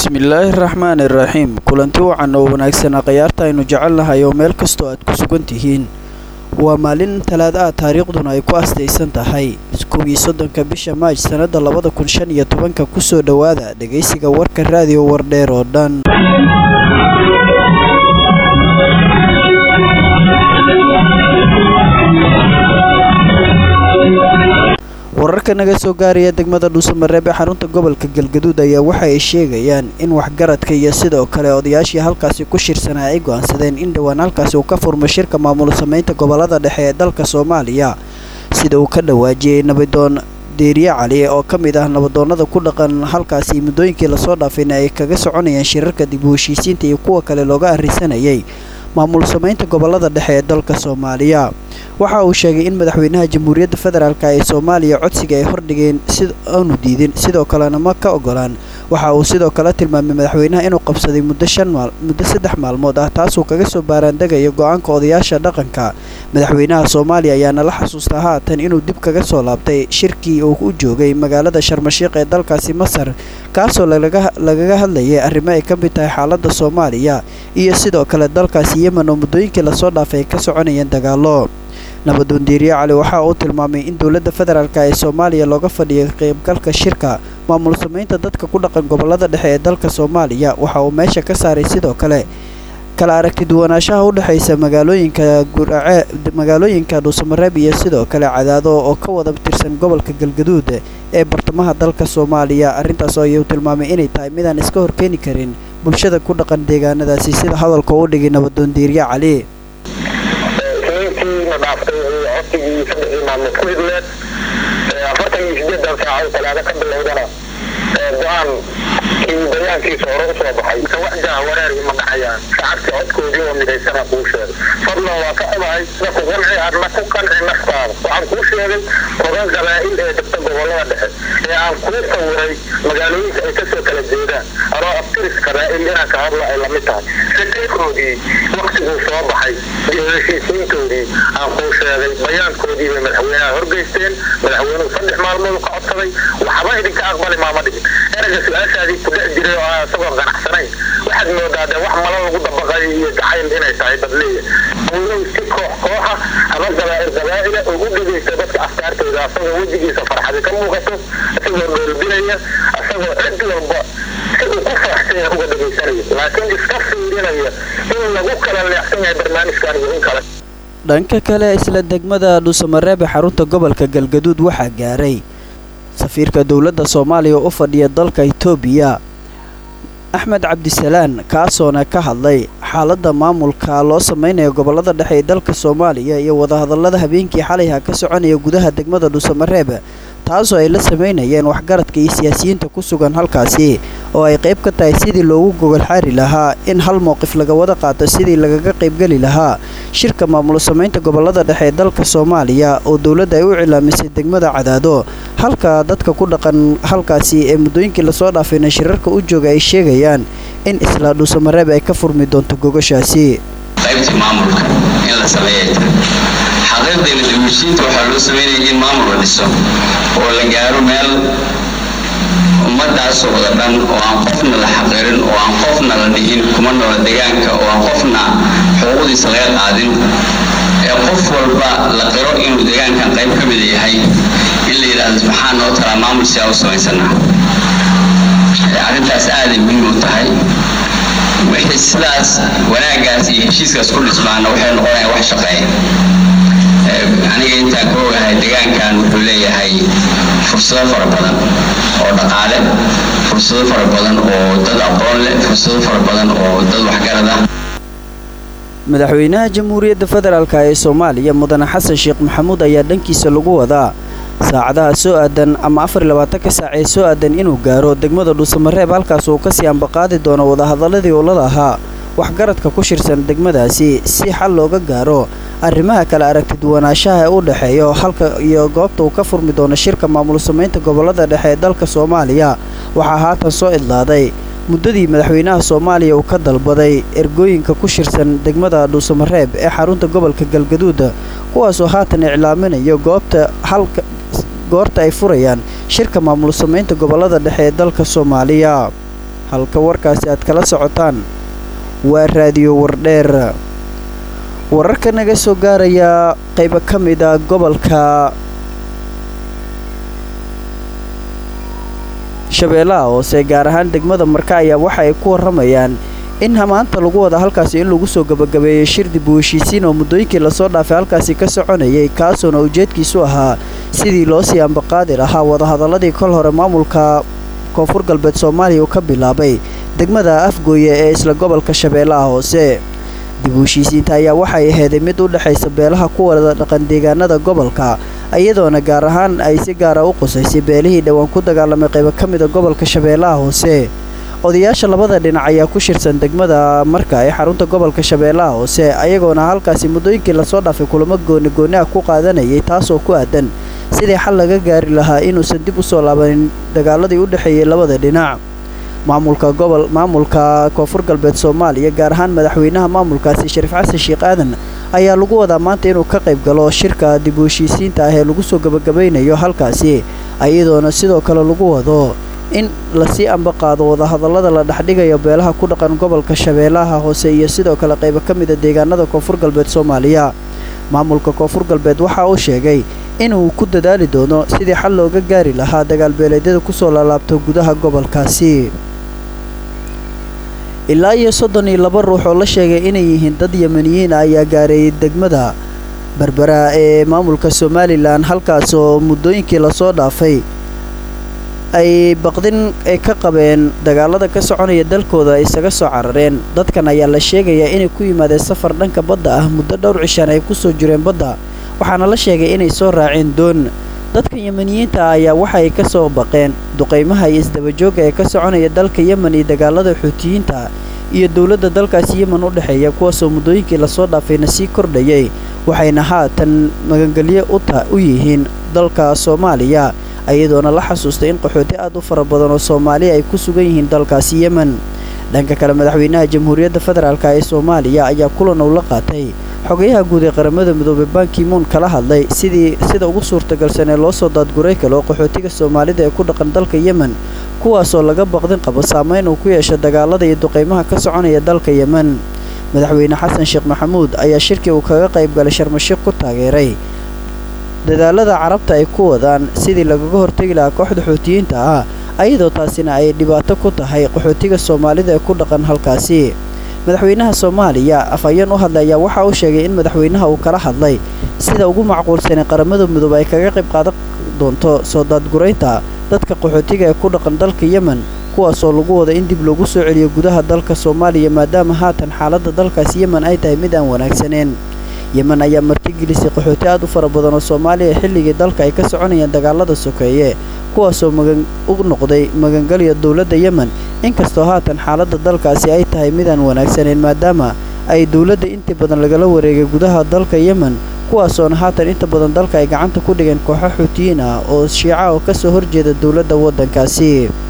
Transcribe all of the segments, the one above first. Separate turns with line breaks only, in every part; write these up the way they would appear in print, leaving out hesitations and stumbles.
Bismillahirrahmanirrahiim. Kulanti wacan oo wanaagsan qiyaarta aynu jecelnahay oo meel kasto aad ku sugan tihiin. Waa maalin Talaado ah taariikhduna ay ku astaysan tahay 11 bisha Maaj sanada 2015 ku soo dhawaada dhageysiga warka raadiyo Wardheer oo dhan. wararka naga soo gaaraya degmada Dhuusamareeb ee xarunta gobolka Galgaduud ayaa waxa ay sheegayaan in waxgaradka iyo sidoo kale odayaashii halkaasi ku shirsanaa ay go'aansadeen in dhawaan halkaasi uu ka furmo shirka maamul sameynta gobolada dhexe ee dalka Soomaaliya sida uu ka dhawaajiyay nabadoon Deeriye Cali oo kamid ah nabadoonnada ku dhaqan halkaasi muddooyinkii la soo dhaafay ay kaga soconayaan shirarka dib u heshiisiinta iyo kuwa kale looga arisanayay maamul sameynta gobolada dhexe ee dalka Soomaaliya waxa uu sheegay in madaxweynaha Jamhuuriyadda Federaalka ee Soomaaliya codsiga ay hordhigeen aanu diidin sidoo kalena ma ka ogolaan waxa uu sidoo kale tilmaamay madaxweynaha inuu qabsaday muddo 3 maalmood ah taas oo kaga soo baaraandagayo go'aanka odayaasha dhaqanka madaxweynaha Soomaaliya ayaa la xasuustaa haatan inuu dib kaga soo laabtay shirkii uu u joogay magaalada Sharm el-Sheikh ee dalkaasi Masar kaasoo lagaga hadlayay arrimo ay ka mid tahay xaaladda Soomaaliya iyo sidoo kale dalkaasi Yemen oo muddooyinkii la soo dhaafay ka soconayeen dagaalo nabadoon Deeriye Cali waxa uu tilmaamay in dawladda federaalka ee Soomaaliya looga fadhiyay qaybgalka shirka maamul sameynta dadka ku dhaqan gobolada dhexe ee dalka Soomaaliya waxa uu meesha ka saaray sidoo kale kala aragti duwanaanshaha u dhaxaysa magaalooyinka Dhuusamareeb iyo sidoo kale Cadaado oo ka wada tirsan gobolka Galgaduud ee bartamaha dalka Soomaaliya arrintaas oo ay tilmaamay inay tahay mid aan iska horkeeni karin bulshada ku dhaqan deegaanadaasi sida hadalka uu dhigay nabadoon Deeriye Cali
بريانكي صورة صباحي كوحدة وراري مقعيا شعبت عدكو اليوم من سنة كوشير فضلا وكأبعي لكو غنعي هرلكو قنعي مختار وعن كوشير وغن زبائل دكتور والله ده عن كوشة وري مقالوين كسو كالجيدان أرى أبترس كبائل لنا كهرلا إلا متان شكيكو دي وقته صباحي دي سنتو دي عن كوشير بيان كودي من الحوينة هرقيستين من الحوينة صدح مالمو قعطري وحبايدي كأقبل ما مدين أنا سؤال هذه جري سبب غنحسنين واحد من هذا واحد ملل ugu dabaqay jaxayl inay tahay badliye oo si kooxa ama gabaa'il ugu dhigaysa dadka afkaartooda asagoo wajigiisa farxad ka muuqato asagoo dhalbinaya asagoo cid walba sidoo ku faraxsan uga dhigaysanaya laakiin iska fiirinaya in lagu kala leexsan yahay barnaamijkan iyo in kale
dhanka kale isla degmada Dhuusamareeb ee xarunta gobolka Galgaduud waxa gaaray safiirka dawladda Soomaaliya oo fadhiya dalka Itoobiya Ahmed Cabdisalaan kaasoona ka hadlay xaaladda maamulka loo sameeyo gobolada dhexe ee dalka Soomaaliya iyo wada hadallada habeenkii xalay ka soconaya gudaha degmada Dhuusamareeb taasoo ay la sameynayeen waxgaradka iyo siyaasiyiinta ku sugan halkaasi oo ay qayb ka tahay sidii loogu gogol xaari lahaa in hal mowqif laga wada qaato sidii lagaga qayb gali lahaa shirka maamul sameynta gobolada dhexe ee dalka Soomaaliya oo dawladda ay u cilaamisay degmada Cadaado halka dadka ku dhaqan halkaasi ee muddooyinkii la soo dhaafay shirarka u jooga ay sheegayaan in isla Dhuusamareeb ay ka furmi doonto gogoshaasi
qaybta maamulka in la sameeyo xaqeedina dawladda waxa loo sameeyay in maamul la dhiso oo la gaaro meel ummadaas oo dhan oo aan qofna la xaqeerin oo aan qofna la dhihin kuma nool deegaanka oo aan qofna xuquuqdiisa laga qaadin ee qof walba la qiro inuu deegaankan qayb ka mid yahay in la yiraahdo subxaan oo tala maamul si ay u sameeysanaa arrintaas aad muhiim u tahay wixii sidaas wanaagaas iyo heshiiskaas ku dhismaana waxay noqonayaan wax shaqeeya aniga inta ka ogahay deegaankan wuxuu leeyahay fursado fara badan oo dhaqaale fursado fara badan oo dad aqoon leh fursado fara badan oo dad waxgarad ah
madaxweynaha Jamhuuriyadda Federaalka ee Soomaaliya Mudane Xasan Sheekh Maxamuud ayaa dhankiisa lagu wadaa saacadaha soo aadan ama 24 saac soo aadan inuu gaaro degmada Dhuusamareeb halkaas oo ka sii ambaqaadi doono wada hadaladii oo la lahaa waxgaradka ku shirsan degmadaasi si xal looga gaaro arrimaha kala aragti duwanaanshaha ee u dhaxeeyo halka iyo goobta uu ka furmi doono shirka maamul sameynta gobolada dhexe ee dalka Soomaaliya waxa haatan soo idlaaday muddadii madaxweynaha Soomaaliya uu ka dalbaday ergooyinka ku shirsan degmada Dhuusamareeb ee xarunta gobolka Galgaduud kuwaas oo haatan iclaaminayo goorta ay furayaan shirka maamul sameynta gobolada dhexe ee dalka Soomaaliya halka warkaasi aad kala socotaan waa raadiyo wardheer. wararka naga soo gaaraya qaybo ka mid ah gobolka Shabeellaha Hoose gaar ahaan degmada Marka ayaa waxa ay ku waramayaan in maanta lagu wada halkaasi in lagu soo gabagabeeyay shir dib u heshiisiin oo muddooyinkii la soo dhaafay halkaasi ka soconayay kaasoo ujeedkiisu ahaa sidii loo sii ambaqaadi lahaa wadahadaladii kol hore maamulka Koonfur Galbeed Soomaaliya uu ka bilaabay degmada Afgooye ee isla gobolka Shabeellaha Hoose. dib u heshiisiinta ayaa waxay ahayd mid u dhaxaysa beelaha ku wada dhaqan deegaanada gobolka ayadoona gaar ahaan ay si gaar ah u qusaysay beelihii dhawaan ku dagaalamay qaybo ka mid ah gobolka Shabeellaha Hoose. odayaasha labada dhinac ayaa ku shirsan degmada Marka ee xarunta gobolka Shabeellaha Hoose ayagoona halkaasi muddooyinkii la soo dhaafay kulamo gooni ah ku qaadanayay taasoo ku aadan sidii xal laga gaari lahaa inuusan dib u soo laabanin dagaaladii u dhaxeeyay labada dhinac. maamulka Koonfur Galbeed Soomaaliya gaar ahaan madaxweynaha maamulkaasi Shariif Xasan Sheekh Aadan ayaa lagu wadaa maanta inuu ka qayb galo shirka dib u heshiisiinta ah ee lagu soo gabagabeynayo halkaasi ayadoona sidoo kale lagu wado in la sii ambaqaado wadahadalada la dhaxdhigayo beelaha ku dhaqan gobolka Shabeellaha Hoose iyo sidoo kale qaybo ka mid ah deegaanada Koonfur Galbeed Soomaaliya. maamulka Koonfur Galbeed waxa uu sheegay inuu ku dadaali doono sidii xal looga gaari lahaa dagaal beeleedyada ku soo laalaabto gudaha gobolkaasi. ilaa iyo 32 ruux oo la sheegay inay yihiin dad Yemeniyiin ayaa gaaray degmada Berbera ee maamulka Somaliland halkaasoo muddooyinkii la soo dhaafay ay baqdin ay ka qabeen dagaalada ka soconaya dalkooda isaga soo carareen. dadkan ayaa la sheegayaa inay ku yimaadeen safar dhanka badda ah muddo dhowr cishaan ay ku soo jireen badda waxaana la sheegay inay soo raaceen doon. dadka Yemeniyiinta ayaa waxa ay ka soo baqeen duqeymaha iyo isdaba jooga ee ka soconaya dalka Yemen iyo dagaalada Xuutiyiinta iyo dawladda dalkaasi Yemen u dhaxeeya kuwaasoo muddooyinkii la soo dhaafayna sii kordhayay waxayna haatan magangalyo u yihiin dalka Soomaaliya ayadoona la xasuustay in qaxooti aad u fara badan oo Soomaaliya ay ku sugan yihiin dalkaasi Yemen. dhanka kale madaxweynaha Jamhuuriyadda Federaalka ee Soomaaliya ayaa kulan uu la qaatay xogayaha guud ee qaramada midoobay Ban Ki-moon kala hadlay sida ugu suurtagalsan ee loo soo daadguray kale qaxootiga Soomaalida ee ku dhaqan dalka Yemen kuwaasoo laga baqdin qabo saameyn uu ku yeesho dagaalada iyo duqeymaha ka soconaya dalka Yemen. madaxweyne Xasan Sheekh Maxamuud ayaa shirkii uu kaga qayb galay Sharm el-Sheikh ku taageeray dadaalada carabta ay ku wadaan sidii lagaga hortagi lahaa kooxda Xuutiyiinta ah ayadoo taasina ay dhibaato ku tahay qaxootiga Soomaalida ee ku dhaqan halkaasi. madaxweynaha Soomaaliya afayeen u hadlaya waxa uu sheegay in madaxweynaha uu kala hadlay sida ugu macquulsan ee qaramada midoobay ay kaga qayb qaadan doonto soo daadgureynta dadka qaxootiga ee ku dhaqan dalka Yemen kuwaasoo lagu wada in dib loogu soo celiyo gudaha dalka Soomaaliya maadaama haatan xaaladda dalkaasi Yemen ay tahay mid aan wanaagsaneyn. Yemen ayaa martigelisay qaxooti aad u fara badan oo Soomaaliya xilligii dalka ay ka soconayeen dagaalada sokeeye kuwaasoo u noqday magangalyo dawladda Yemen inkastoo haatan xaaladda dalkaasi ay tahay mid aan wanaagsaneyn maadaama ay dawladda inta badan lagala wareegay gudaha dalka Yemen kuwaasoona haatan inta badan dalka ay gacanta ku dhigeen kooxo Xuutiyiin ah oo Shiica oo ka soo horjeeda dawladda waddankaasi.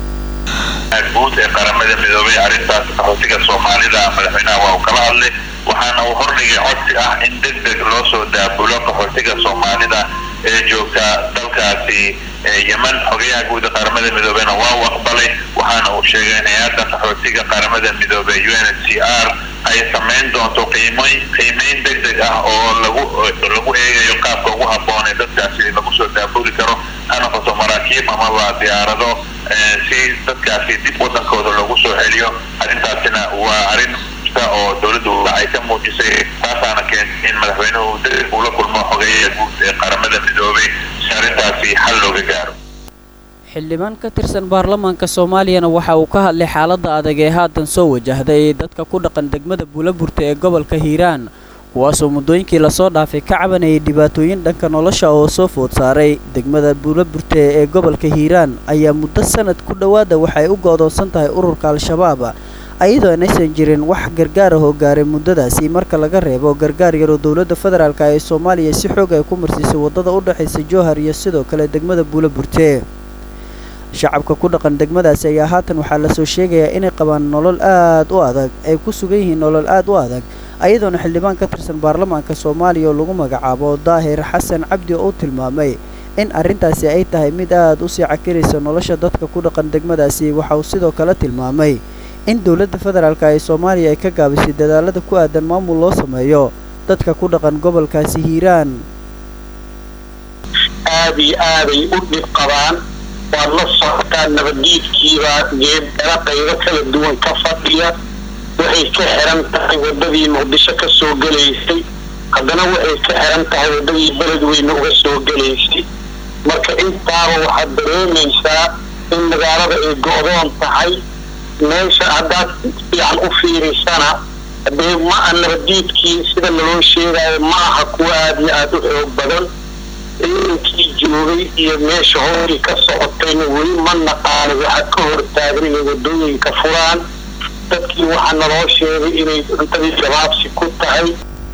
guud ee qaramada midoobay arrintaas qaxootiga Soomaalida madaxweynaha waa kala hadlay waxaana uu hordhigay codsi ah in degdeg loo soo daabulo qaxootiga Soomaalida ee joogta dalkaasi Yemen. xogayaha guud ee qaramada midoobayna waa uu aqbalay waxaana uu sheegay in hay'adda qaxootiga qaramada midoobay UNHCR ay sameyn doonto qiimeyn degdeg ah oo lagu eegayo qaabka ugu habboon ee dadkaasi lagu soo daabuli karo ha noqoto maraakiib amaba diyaarado si dadkaasi dib wadankooda loogu soo celiyo. arrintaasina waa arrin oo dawladdu ay ka muujisay taasaana keentay in madaxweynuhu degdeg ula kulmo xogayaha guud ee qaramada midoobay si arrintaasi xal looga gaaro.
xildhibaan ka tirsan baarlamaanka Soomaaliyana waxa uu ka hadlay xaaladda adag ee haatan soo wajahday dadka ku dhaqan degmada Buulaburte ee gobolka Hiiraan kuwaasoo muddooyinkii la soo dhaafay ka cabanayay dhibaatooyin dhanka nolosha oo soo food saaray. degmada Buulaburte ee gobolka Hiiraan ayaa muddo sanad ku dhawaada waxay u go'doonsan tahay ururka Al-Shabaab ayadoo aysan jirin wax gargaar ah oo gaaray muddadaasi marka laga reebo gargaar yar oo dawladda federaalka ee Soomaaliya si xoog ay ku marsiisay wadada u dhaxaysa Jowhar iyo sidoo kale degmada Buulaburte. shacabka ku dhaqan degmadaasi ayaa haatan waxaa la soo sheegayaa inay qabaan nolol aad u adag ay ku sugan yihiin nolol aad u adag ayadoona xildhibaan ka tirsan baarlamaanka Soomaaliya oo lagu magacaabo Daahir Xasan Cabdi oo tilmaamay in arrintaasi ay tahay mid aad u sii cakilaysa nolosha dadka ku dhaqan degmadaasi. waxa uu sidoo kale tilmaamay in dowladda federaalka ee Soomaaliya ay ka gaabisay dadaalada ku aadan maamul loo sameeyo dadka ku dhaqan gobolkaasi Hiiraan
aad iyo aad ay u dhib qabaan waa la socotaa nabadgelyada geedara qaybo kala duwan ka fadhiya waxay ka xiran tahay wadadii Muqdisho ka soo galeysay haddana waxay ka xiran tahay wadadii Beledweyne uga soo galeysay marka intaaba waxaad dareemaysaa in magaalada ay go'doon tahay meesha haddaad fiican u fiirisana hadee ma nabadgelyadkii sida loo sheegayo ma aha kuwa aad iyo aad u xoog badan inkii joogay iyo meesha howlii ka socotayna weli ma naqaano waxa ka hortaagan inay wadooyinka furaan dadkii waxaa naloo sheegay inay cuntadii gabaabsi ku tahay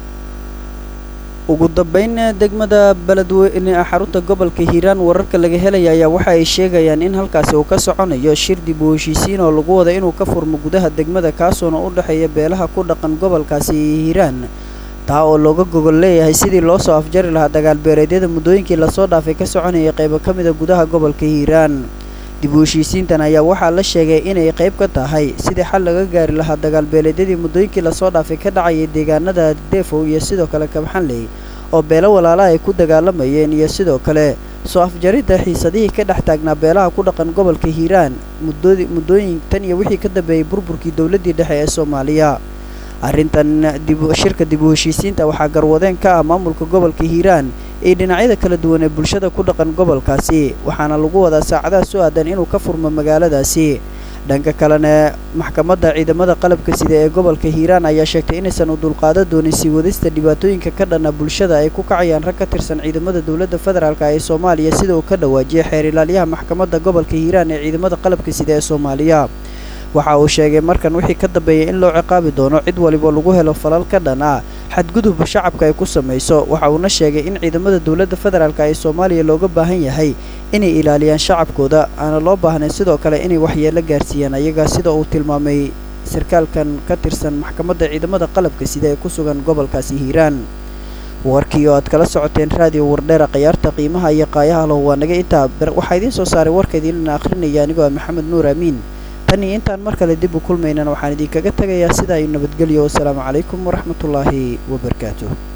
ugu dambeyn degmada Beledweyne xarunta gobolka Hiiraan wararka laga helay ayaa waxa ay sheegayaan in halkaasi uu ka soconayo shir dib u heshiisiin oo lagu wada inuu ka furmo gudaha degmada kaasoo u dhaxeeya beelaha ku dhaqan gobolkaasi Hiiraan taa oo looga gogol leeyahay sidii loo soo afjari lahaa dagaal beeleedyada muddooyinkii la soo dhaafay ka soconayay qaybo ka mid ah gudaha gobolka Hiiraan dib u heshiisiintan ayaa waxaa la sheegay inay qayb ka tahay sidii xal laga gaari lahaa dagaal beeleedyadii muddooyinkii la soo dhaafay ka dhacayay deegaanada Deefow iyo sidoo kale Kabxanley oo beelo walaalaha ay ku dagaalamayeen iyo sidoo kale soo afjaridda xiisadihii ka dhex taagnaa beelaha ku dhaqan gobolka Hiiraan muddooyinkan iyo wixii ka dambeeyay burburkii dawladdii dhexe ee Soomaaliya arrintan shirka dib u heshiisiinta waxaa garwadeen ka ah maamulka gobolka Hiiraan ee dhinacyada kala duwan ee bulshada ku dhaqan gobolkaasi waxaana lagu wadaa saacadaha soo aadan inuu ka furmo magaaladaasi dhanka kalena maxkamadda ciidamada qalabka sida ee gobolka Hiiraan ayaa sheegtay inaysan u dulqaadan doonin sii wadista dhibaatooyinka ka dhana bulshada ay ku kacayaan rag ka tirsan ciidamada dawladda federaalka ee Soomaaliya sida uu ka dhawaajiyay xeer ilaaliyaha maxkamadda gobolka Hiiraan ee ciidamada qalabka sida ee Soomaaliya waxa uu sheegay markan wixii ka dambeeyay in loo ciqaabi doono cid waliba lagu helo falal ka dhan ah xadgudubka shacabka ay ku sameeyso waxa uu sheegay in ciidamada dawladda federaalka ee Soomaaliya looga baahan yahay inay ilaaliyaan shacabkooda aan loo baahnayn sidoo kale inay waxyeello gaarsiiyaan ayaga sida uu tilmaamay sarkaalkan ka tirsan maxkamadda ciidamada qalabka sida ee ku sugan gobolkaasi Hiiraan warkii oo aad kala socoteen raadiyo wardheera qiyaarta qiimaha iyo qaayaha leh waa naga inta waxa idin soo saaray warka idin akhrinaya anigoo Maxamed Nuur Amiin tani intaan mar kale dib u kulmaynana waxaan idin kaga tagayaa sida ay nabadgelyo. Assalaamu calaykum waraxmatullaahi wabarakaatuh.